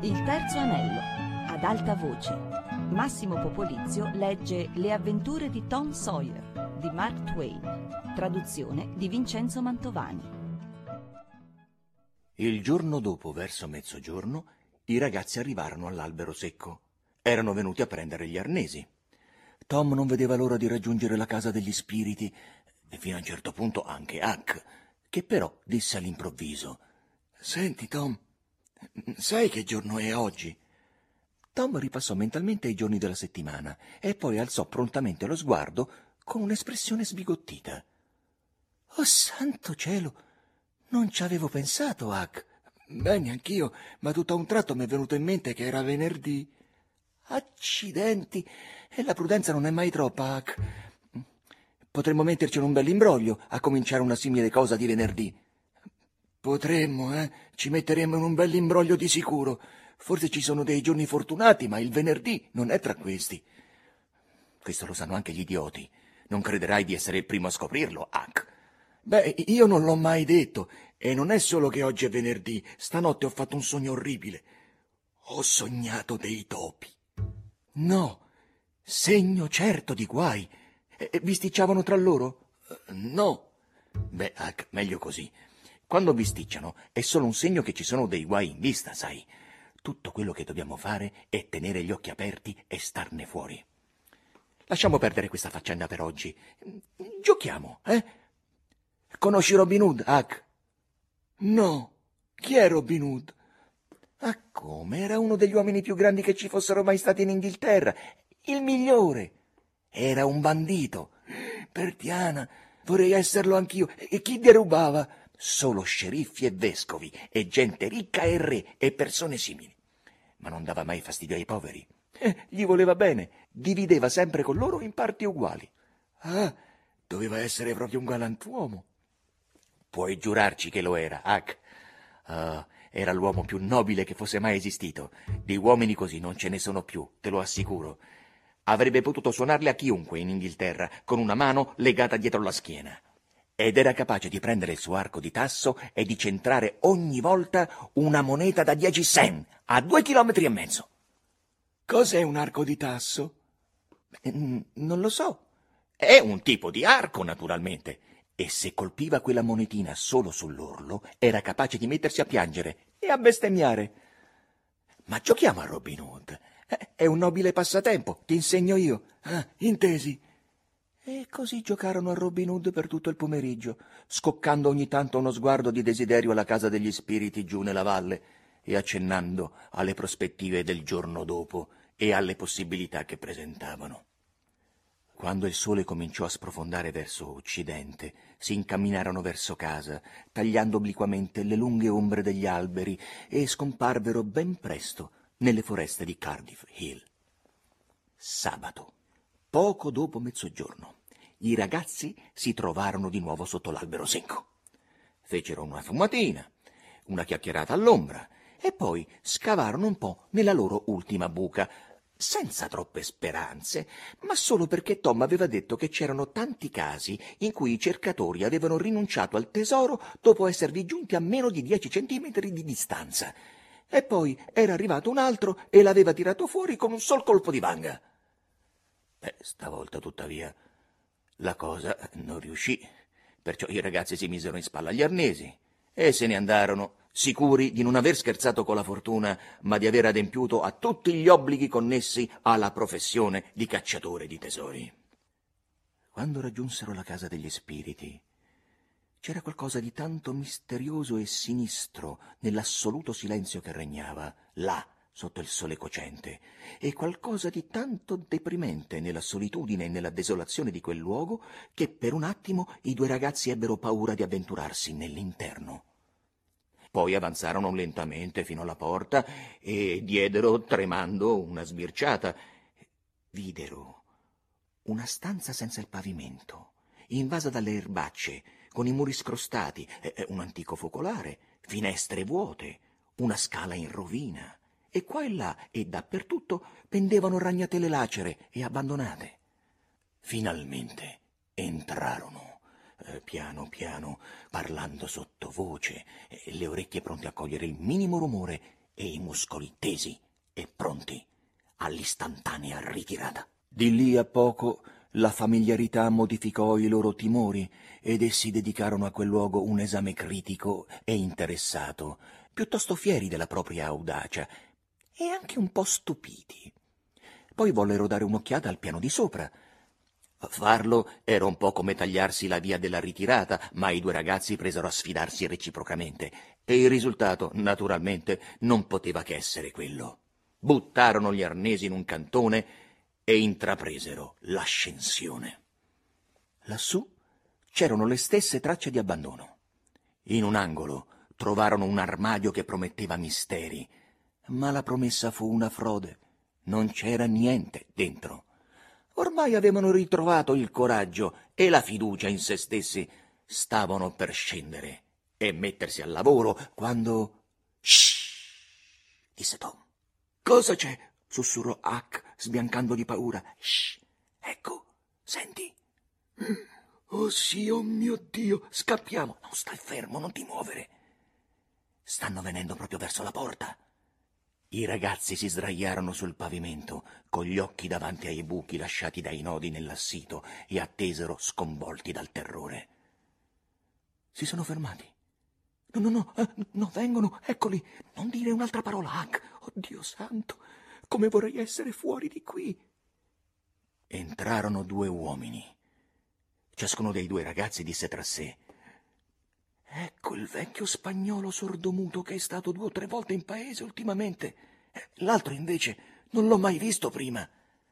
Il terzo anello, ad alta voce. Massimo Popolizio legge Le avventure di Tom Sawyer di Mark Twain, traduzione di Vincenzo Mantovani. Il giorno dopo, verso mezzogiorno, i ragazzi arrivarono all'albero secco. Erano venuti a prendere gli arnesi. Tom non vedeva l'ora di raggiungere la casa degli spiriti, e fino a un certo punto anche Huck, che però disse all'improvviso: «Senti, Tom, sai che giorno è oggi?» Tom ripassò mentalmente i giorni della settimana e poi alzò prontamente lo sguardo con un'espressione sbigottita. «Oh, santo cielo! Non ci avevo pensato, Huck!» «Beh, neanch'io, ma tutto a un tratto mi è venuto in mente che era venerdì.» «Accidenti! E la prudenza non è mai troppa, Huck. Potremmo metterci in un bell'imbroglio a cominciare una simile cosa di venerdì.» «Potremmo, eh? Ci metteremmo in un bell'imbroglio di sicuro. Forse ci sono dei giorni fortunati, ma il venerdì non è tra questi.» «Questo lo sanno anche gli idioti. Non crederai di essere il primo a scoprirlo, Huck.» «Beh, io non l'ho mai detto. E non è solo che oggi è venerdì. Stanotte ho fatto un sogno orribile. Ho sognato dei topi.» «No, segno certo di guai. Bisticciavano tra loro?» «No.» «Beh, Huck, meglio così. Quando bisticciano è solo un segno che ci sono dei guai in vista, sai. Tutto quello che dobbiamo fare è tenere gli occhi aperti e starne fuori. Lasciamo perdere questa faccenda per oggi. Giochiamo, eh? Conosci Robin Hood, Huck?» «No. Chi è Robin Hood?» «Ah, come? Era uno degli uomini più grandi che ci fossero mai stati in Inghilterra. Il migliore. Era un bandito. Perdiana, vorrei esserlo anch'io. E chi derubava? Solo sceriffi e vescovi, e gente ricca e re, e persone simili. Ma non dava mai fastidio ai poveri. Gli voleva bene, divideva sempre con loro in parti uguali.» «Ah, doveva essere proprio un galantuomo.» «Puoi giurarci che lo era, Huck. Era l'uomo più nobile che fosse mai esistito. Di uomini così non ce ne sono più, te lo assicuro. Avrebbe potuto suonarle a chiunque in Inghilterra, con una mano legata dietro la schiena. Ed era capace di prendere il suo arco di tasso e di centrare ogni volta una moneta da 10 cent a 2,5 chilometri. «Cos'è un arco di tasso?» «Non lo so. È un tipo di arco, naturalmente. E se colpiva quella monetina solo sull'orlo, era capace di mettersi a piangere e a bestemmiare.» «Ma giochiamo a Robin Hood. È un nobile passatempo, ti insegno io.» «Ah, intesi.» E così giocarono a Robin Hood per tutto il pomeriggio, scoccando ogni tanto uno sguardo di desiderio alla casa degli spiriti giù nella valle e accennando alle prospettive del giorno dopo e alle possibilità che presentavano. Quando il sole cominciò a sprofondare verso occidente, si incamminarono verso casa, tagliando obliquamente le lunghe ombre degli alberi, e scomparvero ben presto nelle foreste di Cardiff Hill. Sabato, poco dopo mezzogiorno, i ragazzi si trovarono di nuovo sotto l'albero secco. Fecero una fumatina, una chiacchierata all'ombra, e poi scavarono un po' nella loro ultima buca, senza troppe speranze, ma solo perché Tom aveva detto che c'erano tanti casi in cui i cercatori avevano rinunciato al tesoro dopo esservi giunti a meno di 10 centimetri di distanza. E poi era arrivato un altro e l'aveva tirato fuori con un sol colpo di banga. Stavolta, tuttavia, la cosa non riuscì, perciò i ragazzi si misero in spalla gli arnesi e se ne andarono, sicuri di non aver scherzato con la fortuna, ma di aver adempiuto a tutti gli obblighi connessi alla professione di cacciatore di tesori. Quando raggiunsero la casa degli spiriti, c'era qualcosa di tanto misterioso e sinistro nell'assoluto silenzio che regnava là sotto il sole cocente, e qualcosa di tanto deprimente nella solitudine e nella desolazione di quel luogo, che per un attimo i due ragazzi ebbero paura di avventurarsi nell'interno. Poi avanzarono lentamente fino alla porta e diedero, tremando, una sbirciata. Videro una stanza senza il pavimento, invasa dalle erbacce, con i muri scrostati, un antico focolare, finestre vuote, una scala in rovina, e qua e là e dappertutto pendevano ragnatele lacere e abbandonate. Finalmente entrarono, piano piano, parlando sottovoce, le orecchie pronte a cogliere il minimo rumore e i muscoli tesi e pronti all'istantanea ritirata. Di lì a poco la familiarità modificò i loro timori ed essi dedicarono a quel luogo un esame critico e interessato, piuttosto fieri della propria audacia e anche un po' stupiti. Poi vollero dare un'occhiata al piano di sopra. Farlo era un po' come tagliarsi la via della ritirata, ma i due ragazzi presero a sfidarsi reciprocamente e il risultato, naturalmente, non poteva che essere quello. Buttarono gli arnesi in un cantone e intrapresero l'ascensione. Lassù c'erano le stesse tracce di abbandono. In un angolo trovarono un armadio che prometteva misteri, ma la promessa fu una frode. Non c'era niente dentro. Ormai avevano ritrovato il coraggio e la fiducia in se stessi. Stavano per scendere e mettersi al lavoro quando... «Shh!» disse Tom. «Cosa c'è?» sussurrò Huck, sbiancando di paura. «Shh! Ecco, senti!» «Oh sì, oh mio Dio! Scappiamo!» «Non stai fermo, non ti muovere!» «Stanno venendo proprio verso la porta!» I ragazzi si sdraiarono sul pavimento, con gli occhi davanti ai buchi lasciati dai nodi nell'assito, e attesero sconvolti dal terrore. Si sono fermati. No, vengono, eccoli. Non dire un'altra parola, Huck. Oh Dio santo, come vorrei essere fuori di qui. Entrarono due uomini. Ciascuno dei due ragazzi disse tra sé: «Ecco il vecchio spagnolo sordomuto che è stato 2 o 3 volte in paese ultimamente. L'altro invece non l'ho mai visto prima».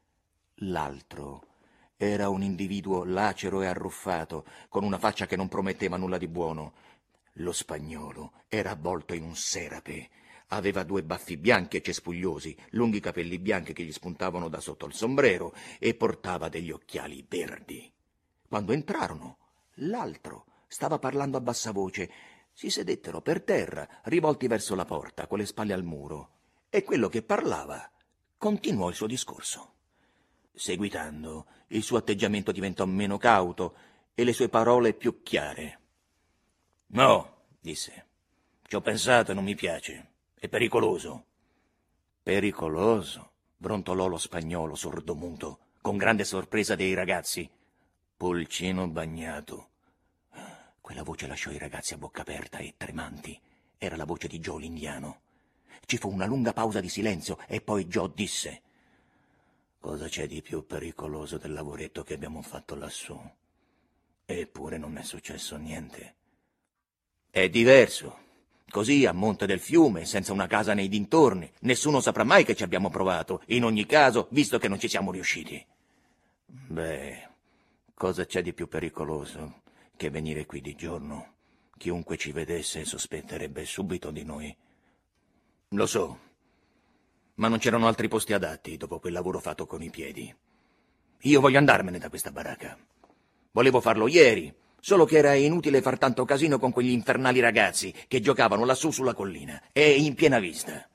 L'altro era un individuo lacero e arruffato, con una faccia che non prometteva nulla di buono. Lo spagnolo era avvolto in un serape. Aveva 2 baffi bianchi e cespugliosi, lunghi capelli bianchi che gli spuntavano da sotto il sombrero e portava degli occhiali verdi. Quando entrarono, l'altro stava parlando a bassa voce. Si sedettero per terra, rivolti verso la porta, con le spalle al muro, e quello che parlava continuò il suo discorso. Seguitando, il suo atteggiamento diventò meno cauto e le sue parole più chiare. «No», disse, «ci ho pensato e non mi piace. È pericoloso». «Pericoloso?» brontolò lo spagnolo sordomuto, con grande sorpresa dei ragazzi. «Pulcino bagnato». Quella voce lasciò i ragazzi a bocca aperta e tremanti. Era la voce di Joe l'indiano. Ci fu una lunga pausa di silenzio e poi Joe disse: «Cosa c'è di più pericoloso del lavoretto che abbiamo fatto lassù? Eppure non è successo niente». «È diverso. Così, a monte del fiume, senza una casa nei dintorni, nessuno saprà mai che ci abbiamo provato, in ogni caso, visto che non ci siamo riusciti». «Beh, cosa c'è di più pericoloso che venire qui di giorno? Chiunque ci vedesse sospetterebbe subito di noi». «Lo so, ma non c'erano altri posti adatti dopo quel lavoro fatto con i piedi. Io voglio andarmene da questa baracca. Volevo farlo ieri, solo che era inutile far tanto casino con quegli infernali ragazzi che giocavano lassù sulla collina e in piena vista».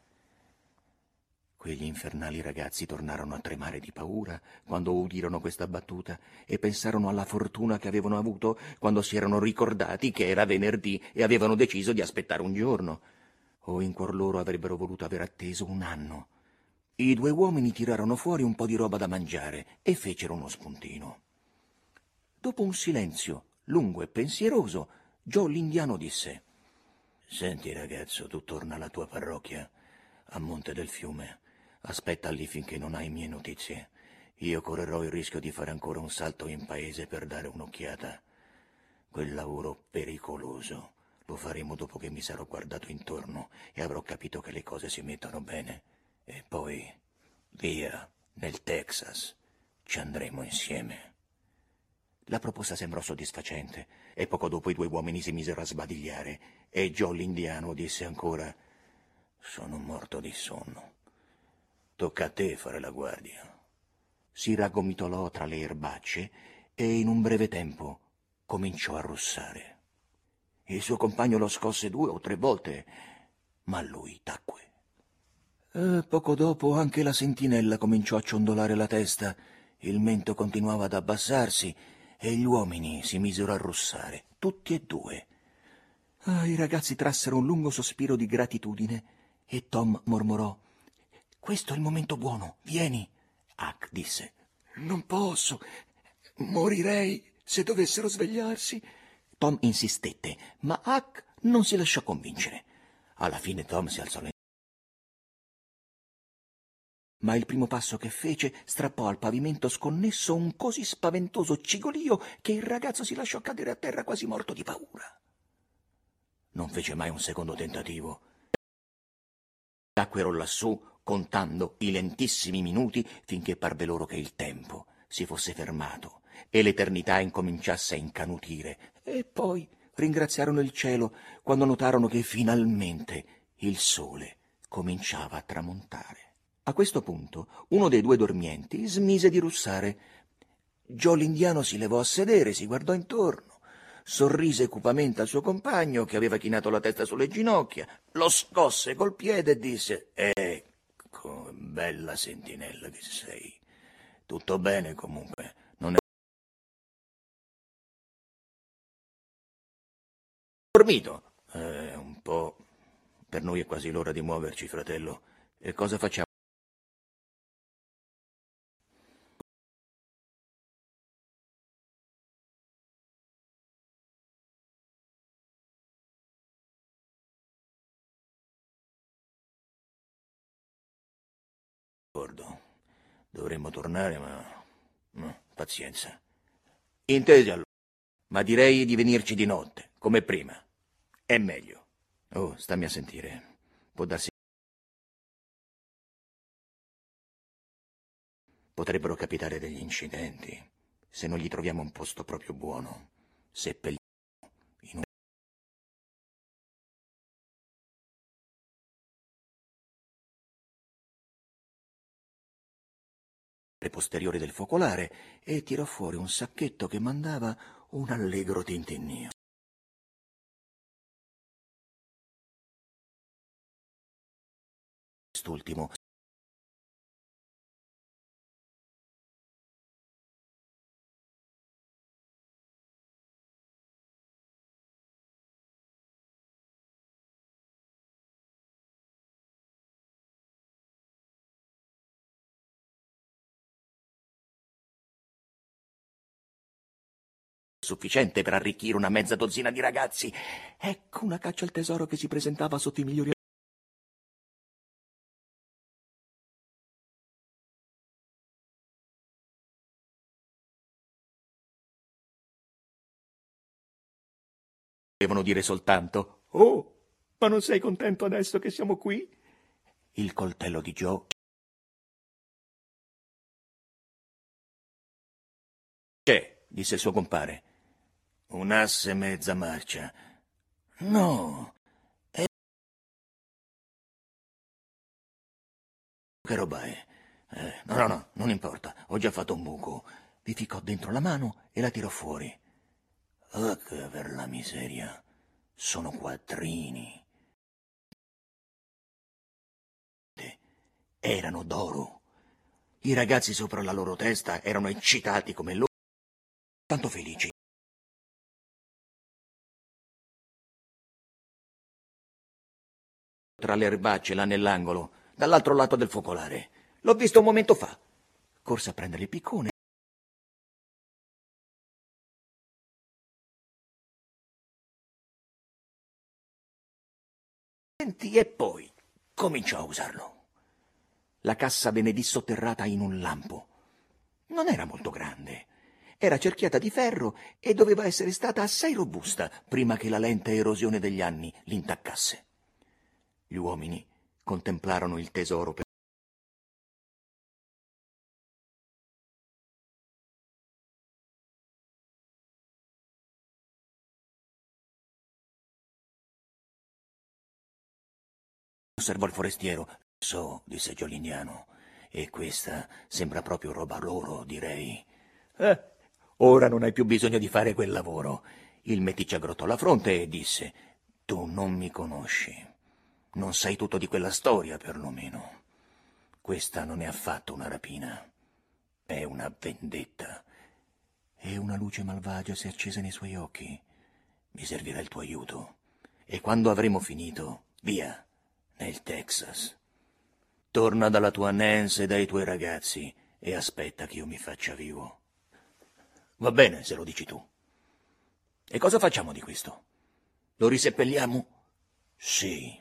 Quegli infernali ragazzi tornarono a tremare di paura quando udirono questa battuta e pensarono alla fortuna che avevano avuto quando si erano ricordati che era venerdì e avevano deciso di aspettare un giorno. O in cuor loro avrebbero voluto aver atteso 1 anno. I 2 uomini tirarono fuori un po' di roba da mangiare e fecero uno spuntino. Dopo un silenzio lungo e pensieroso, Joe l'indiano disse: «Senti ragazzo, tu torna alla tua parrocchia, a monte del fiume. Aspetta lì finché non hai mie notizie. Io correrò il rischio di fare ancora un salto in paese per dare un'occhiata. Quel lavoro pericoloso lo faremo dopo che mi sarò guardato intorno e avrò capito che le cose si mettono bene. E poi, via, nel Texas. Ci andremo insieme». La proposta sembrò soddisfacente e poco dopo i 2 uomini si misero a sbadigliare e Joe l'indiano disse ancora: «Sono morto di sonno. Tocca a te fare la guardia». Si raggomitolò tra le erbacce e in un breve tempo cominciò a russare. Il suo compagno lo scosse 2 o 3 volte, ma lui tacque. Poco dopo anche la sentinella cominciò a ciondolare la testa, il mento continuava ad abbassarsi e gli uomini si misero a russare, tutti e 2. I ragazzi trassero un lungo sospiro di gratitudine e Tom mormorò: «Questo è il momento buono, vieni». Huck disse: «Non posso, morirei se dovessero svegliarsi». Tom insistette, ma Huck non si lasciò convincere. Alla fine Tom si alzò ma il primo passo che fece strappò al pavimento sconnesso un così spaventoso cigolio che il ragazzo si lasciò cadere a terra quasi morto di paura. Non fece mai un secondo tentativo. Tacquero lassù, contando i lentissimi minuti finché parve loro che il tempo si fosse fermato e l'eternità incominciasse a incanutire, e poi ringraziarono il cielo quando notarono che finalmente il sole cominciava a tramontare. A questo punto uno dei due dormienti smise di russare. Joe l'indiano si levò a sedere, si guardò intorno, sorrise cupamente al suo compagno che aveva chinato la testa sulle ginocchia, lo scosse col piede e disse: «Ecco, bella sentinella che sei. Tutto bene comunque, non è dormito?» Un po'. Per noi è quasi l'ora di muoverci, fratello. E cosa facciamo?» Dovremmo tornare, ma pazienza. Intesi allora, ma direi di venirci di notte, come prima. È meglio. Oh, stammi a sentire. Può darsi. Potrebbero capitare degli incidenti se non gli troviamo un posto proprio buono. Seppelliamo in un posteriore del focolare e tirò fuori un sacchetto che mandava un allegro tintinnio. Quest'ultimo sufficiente per arricchire una mezza dozzina di ragazzi. Ecco una caccia al tesoro che si presentava sotto i migliori. Devono dire soltanto: «Oh, ma non sei contento adesso che siamo qui?» Il coltello di Joe. «C'è», disse il suo compare. «Un asse mezza marcia». «No, che roba è?» No, non importa, ho già fatto un buco». Vi ficcò dentro la mano e la tirò fuori. «Oh, che per la miseria, sono quattrini». Erano d'oro. I ragazzi sopra la loro testa erano eccitati come loro, tanto felici. Tra le erbacce là nell'angolo, dall'altro lato del focolare. L'ho visto un momento fa. Corse a prendere il piccone. E poi cominciò a usarlo. La cassa venne dissotterrata in un lampo. Non era molto grande. Era cerchiata di ferro e doveva essere stata assai robusta prima che la lenta erosione degli anni l'intaccasse. Gli uomini contemplarono il tesoro per osservò il forestiero. «So», disse Joe l'indiano, «e questa sembra proprio roba loro, direi». Ora non hai più bisogno di fare quel lavoro». Il meticcio aggrottò la fronte e disse: «Tu non mi conosci. Non sai tutto di quella storia, perlomeno. Questa non è affatto una rapina. È una vendetta». E una luce malvagia si accese nei suoi occhi. «Mi servirà il tuo aiuto. E quando avremo finito, via, è il Texas. Torna dalla tua Nancy e dai tuoi ragazzi e aspetta che io mi faccia vivo. Va bene, se lo dici tu. E cosa facciamo di questo? Lo riseppelliamo? Sì.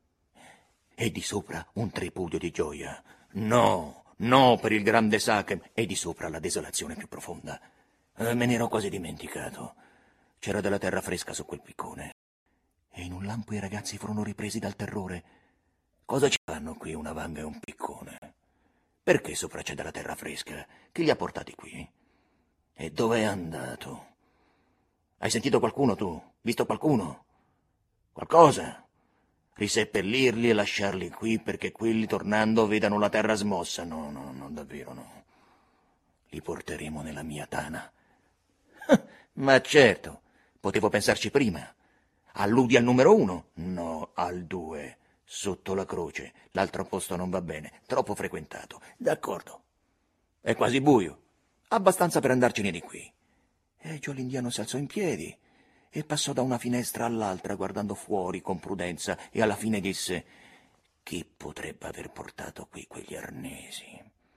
E di sopra un tripudio di gioia. No, no, per il grande Sachem. E di sopra la desolazione più profonda. Me ne ero quasi dimenticato. C'era della terra fresca su quel piccone. E in un lampo i ragazzi furono ripresi dal terrore. Cosa ci fanno qui una vanga e un piccone? Perché sopra c'è della terra fresca? Chi li ha portati qui? E dove è andato? Hai sentito qualcuno tu? Visto qualcuno? Qualcosa? Riseppellirli e lasciarli qui perché quelli tornando vedano la terra smossa? No, no, no, davvero no. Li porteremo nella mia tana. Ma certo, potevo pensarci prima. Alludi al numero 1? No, al 2. Sotto la croce. L'altro posto non va bene, troppo frequentato. D'accordo. È quasi buio. Abbastanza per andarcene di qui. E Joe l'indiano si alzò in piedi e passò da una finestra all'altra guardando fuori con prudenza e alla fine disse: chi potrebbe aver portato qui quegli arnesi?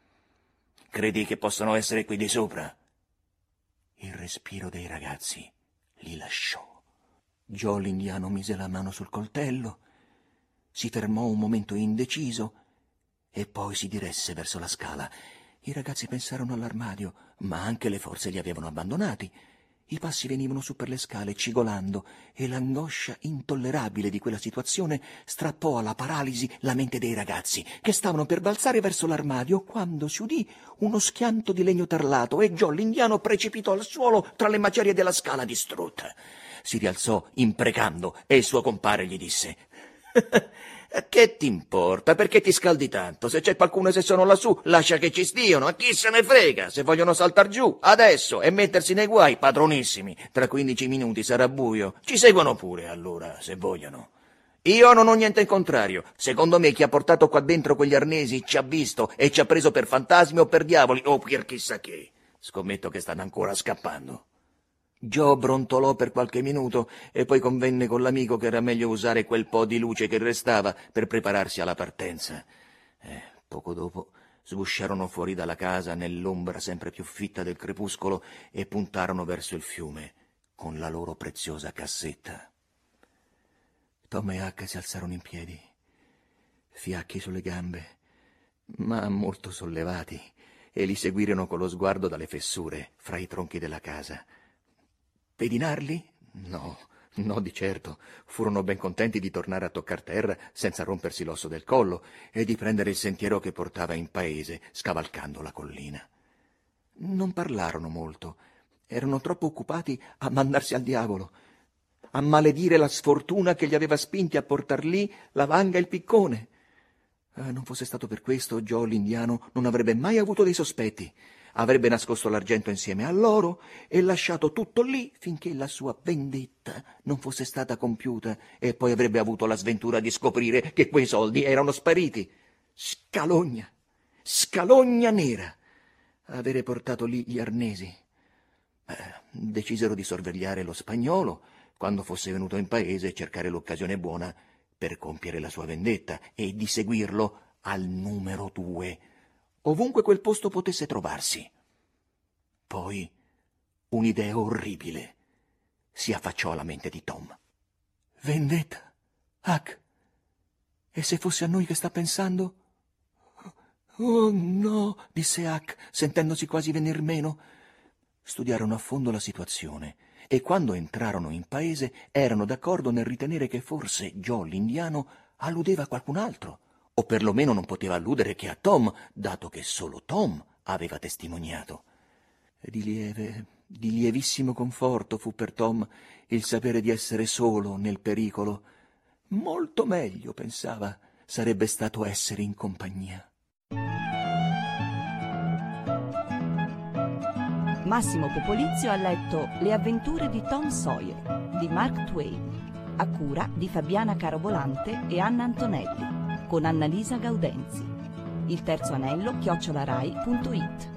Credi che possano essere qui di sopra? Il respiro dei ragazzi li lasciò. Joe l'indiano mise la mano sul coltello, si fermò un momento indeciso e poi si diresse verso la scala. I ragazzi pensarono all'armadio, ma anche le forze li avevano abbandonati. I passi venivano su per le scale cigolando e l'angoscia intollerabile di quella situazione strappò alla paralisi la mente dei ragazzi, che stavano per balzare verso l'armadio quando si udì uno schianto di legno tarlato e Joe l'indiano precipitò al suolo tra le macerie della scala distrutta. Si rialzò imprecando e il suo compare gli disse: che ti importa? Perché ti scaldi tanto? Se c'è qualcuno e se sono lassù, lascia che ci stiano. A chi se ne frega? Se vogliono saltar giù, adesso, e mettersi nei guai, padronissimi. Tra 15 minuti sarà buio. Ci seguono pure, allora, se vogliono. Io non ho niente in contrario. Secondo me chi ha portato qua dentro quegli arnesi ci ha visto e ci ha preso per fantasmi o per diavoli o per chissà che. Scommetto che stanno ancora scappando. Joe brontolò per qualche minuto e poi convenne con l'amico che era meglio usare quel po' di luce che restava per prepararsi alla partenza. Poco dopo sgusciarono fuori dalla casa nell'ombra sempre più fitta del crepuscolo e puntarono verso il fiume con la loro preziosa cassetta. Tom e Huck si alzarono in piedi, fiacchi sulle gambe, ma molto sollevati, e li seguirono con lo sguardo dalle fessure fra i tronchi della casa. Pedinarli? No, no di certo. Furono ben contenti di tornare a toccar terra senza rompersi l'osso del collo e di prendere il sentiero che portava in paese, scavalcando la collina. Non parlarono molto. Erano troppo occupati a mandarsi al diavolo, a maledire la sfortuna che li aveva spinti a portar lì la vanga e il piccone. Non fosse stato per questo, Joe l'indiano non avrebbe mai avuto dei sospetti. Avrebbe nascosto l'argento insieme a loro e lasciato tutto lì finché la sua vendetta non fosse stata compiuta, e poi avrebbe avuto la sventura di scoprire che quei soldi erano spariti. Scalogna, scalogna nera, avere portato lì gli arnesi. Decisero di sorvegliare lo spagnolo quando fosse venuto in paese e cercare l'occasione buona per compiere la sua vendetta e di seguirlo al numero 2. Ovunque quel posto potesse trovarsi. Poi un'idea orribile si affacciò alla mente di Tom. Vendetta? Huck? E se fosse a noi che sta pensando? Oh no, disse Huck, sentendosi quasi venir meno. Studiarono a fondo la situazione e quando entrarono in paese erano d'accordo nel ritenere che forse Joe l'indiano alludeva a qualcun altro, o perlomeno non poteva alludere che a Tom, dato che solo Tom aveva testimoniato. Di lievissimo conforto fu per Tom il sapere di essere solo nel pericolo. Molto meglio, pensava, sarebbe stato essere in compagnia. Massimo Popolizio ha letto Le avventure di Tom Sawyer di Mark Twain, a cura di Fabiana Carobolante e Anna Antonelli, con Annalisa Gaudenzi. Il terzo anello @rai.it